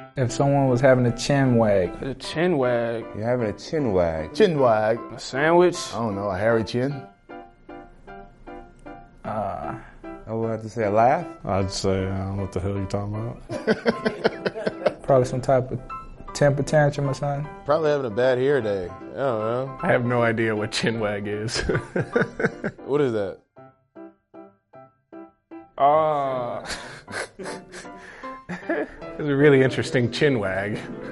If someone was having a chin wag. A chin wag. You're having a chin wag. Chin wag. A sandwich. I don't know, a hairy chin. I would have to say a laugh. I'd say, what the hell are you talking about? Probably some type of temper tantrum or something. Probably having a bad hair day. I don't know. I have no idea what chin wag is. What is that? It's a really interesting chin wag.